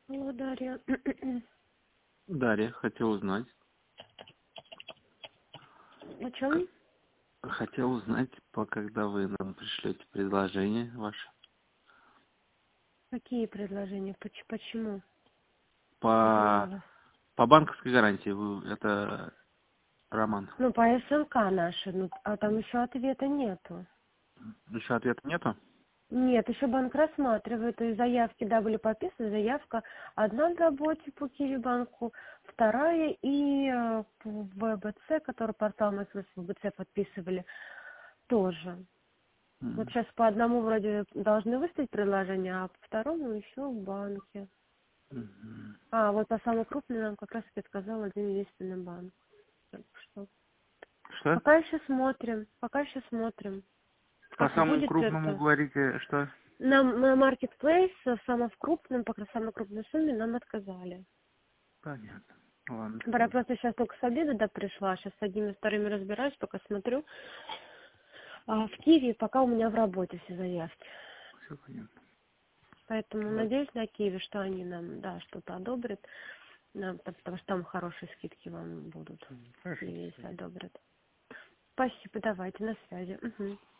Алло, Дарья. Дарья, хотел узнать. О чем? Хотел узнать, когда вы нам пришлете предложение ваше. Какие предложения? Почему? Я поняла По, вас. по банковской гарантии. Это Роман. Ну, по СНК наши, ну, а там еще ответа нету. Еще ответа нету? Нет, еще банк рассматривает, то есть заявки, да, были подписаны, заявка одна в работе по Киевбанку, вторая и по ВБЦ, который портал мы с ВБЦ подписывали, тоже. Вот М. сейчас по одному вроде должны выставить предложение, а по второму еще в банке. Мгм. А, вот по самому крупному нам как раз таки отказал один единственный банк. Так что Что? пока еще смотрим, пока еще смотрим. По Как самому будет крупному это? говорите, что? Нам на Marketplace самом крупном, по самой крупной сумме нам отказали. Понятно. Ладно. Я просто сейчас только с обеда да, пришла, сейчас с одними вторыми разбираюсь, пока смотрю. А в Киеве пока у меня в работе все заявки. Все понятно. Поэтому Ладно. надеюсь на Киеве, что они нам, да, что-то одобрят. Нам, потому что там хорошие скидки вам будут, в Хорошо, Киеве, до если свидания. одобрят. Спасибо, давайте, на связи. Угу.